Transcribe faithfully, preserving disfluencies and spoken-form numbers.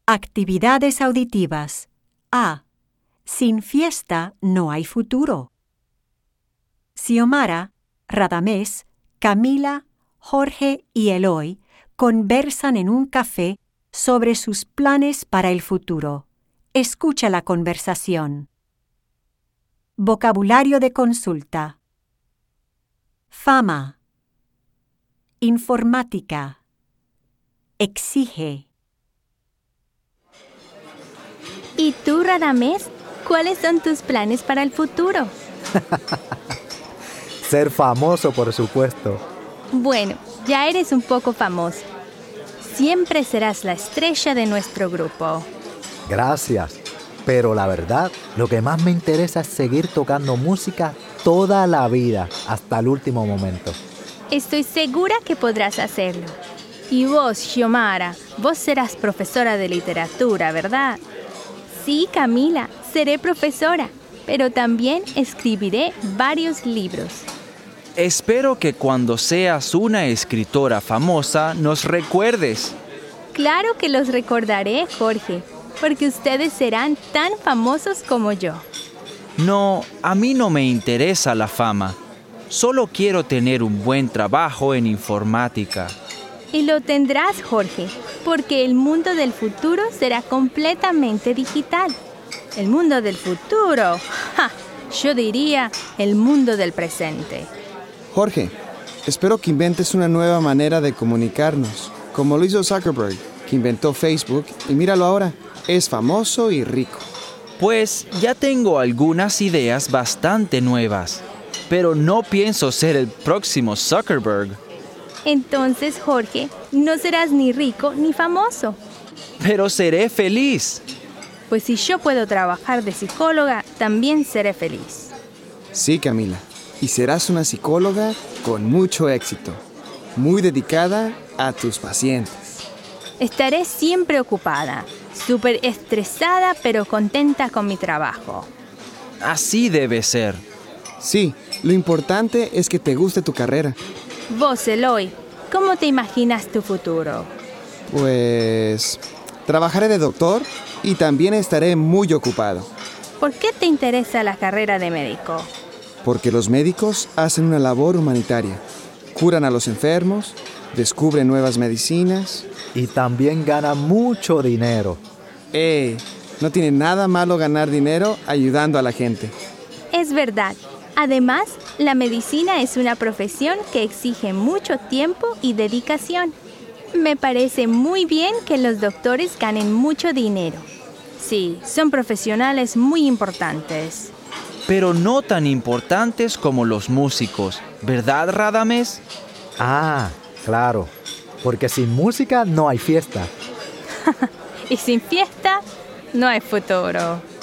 Actividades auditivas. A. Sin fiesta no hay futuro. Xiomara, Radamés, Camila, Jorge y Eloy conversan en un café sobre sus planes para el futuro. Escucha la conversación. Vocabulario de consulta. Fama. Informática. Exige. ¿Y tú, Radamés? ¿Cuáles son tus planes para el futuro? Ser famoso, por supuesto. Bueno, ya eres un poco famoso. Siempre serás la estrella de nuestro grupo. Gracias. Pero la verdad, lo que más me interesa es seguir tocando música toda la vida, hasta el último momento. Estoy segura que podrás hacerlo. Y vos, Xiomara, vos serás profesora de literatura, ¿verdad? Sí, Camila, seré profesora, pero también escribiré varios libros. Espero que cuando seas una escritora famosa nos recuerdes. Claro que los recordaré, Jorge, porque ustedes serán tan famosos como yo. No, a mí no me interesa la fama. Solo quiero tener un buen trabajo en informática. Y lo tendrás, Jorge, porque el mundo del futuro será completamente digital. El mundo del futuro, ¡ja! Yo diría el mundo del presente. Jorge, espero que inventes una nueva manera de comunicarnos, como lo hizo Zuckerberg, que inventó Facebook, y míralo ahora, es famoso y rico. Pues ya tengo algunas ideas bastante nuevas, pero no pienso ser el próximo Zuckerberg. Entonces, Jorge, no serás ni rico ni famoso. Pero seré feliz. Pues si yo puedo trabajar de psicóloga, también seré feliz. Sí, Camila, y serás una psicóloga con mucho éxito, muy dedicada a tus pacientes. Estaré siempre ocupada, súper estresada, pero contenta con mi trabajo. Así debe ser. Sí, lo importante es que te guste tu carrera. Vos, Eloy, ¿cómo te imaginas tu futuro? Pues trabajaré de doctor y también estaré muy ocupado. ¿Por qué te interesa la carrera de médico? Porque los médicos hacen una labor humanitaria. Curan a los enfermos, descubren nuevas medicinas. Y también gana mucho dinero. ¡Eh! No tiene nada malo ganar dinero ayudando a la gente. Es verdad. Además, la medicina es una profesión que exige mucho tiempo y dedicación. Me parece muy bien que los doctores ganen mucho dinero. Sí, son profesionales muy importantes. Pero no tan importantes como los músicos, ¿verdad, Radamés? Ah, claro, porque sin música no hay fiesta. Y sin fiesta no hay futuro.